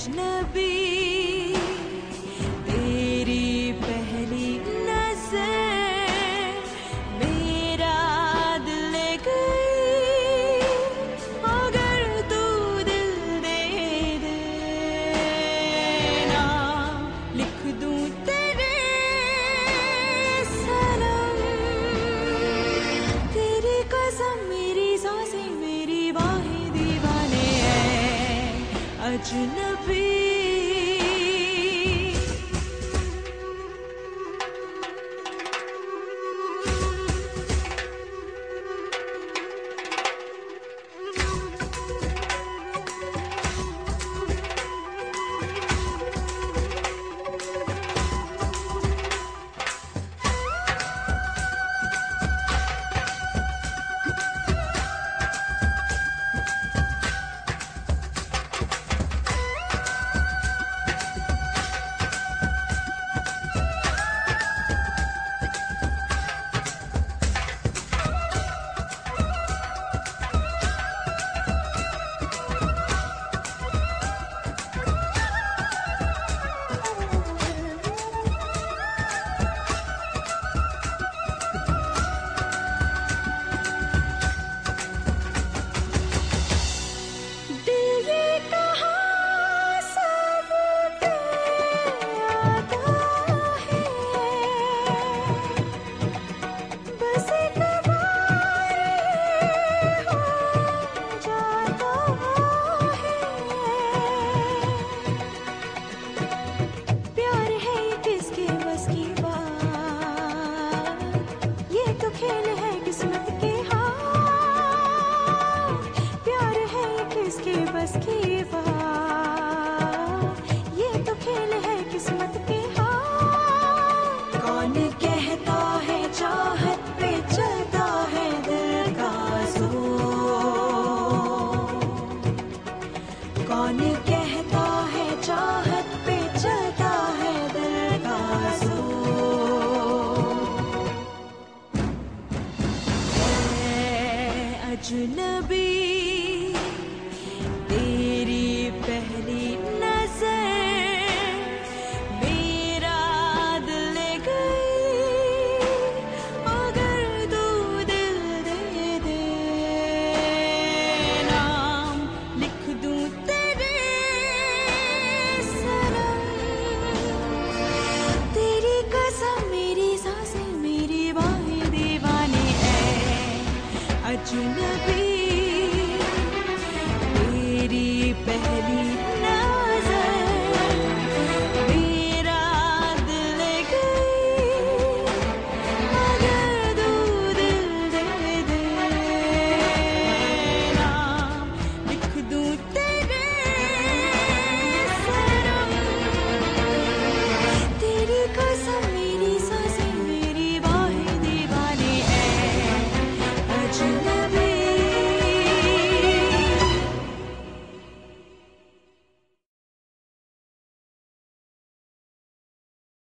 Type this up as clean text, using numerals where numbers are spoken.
अजनबी तेरी पहली नजर मेरा दिल ले गई। अगर तू दिल दे दे ना लिख दूं तेरे सनम। तेरी कसम मेरी सांसें मेरी बाहें दीवाने हैं अजनबी। कौन कहता है चाहत पे चलता है दिल का जोर। ऐ अजनबी तेरी पहली नजर मेरा दिल ले गई। अगर तू दिल दे दे नाम लिख दूं तेरे सनम। तेरी कसम मेरी सांसें मेरी बाहें दीवाने हैं अजनबी।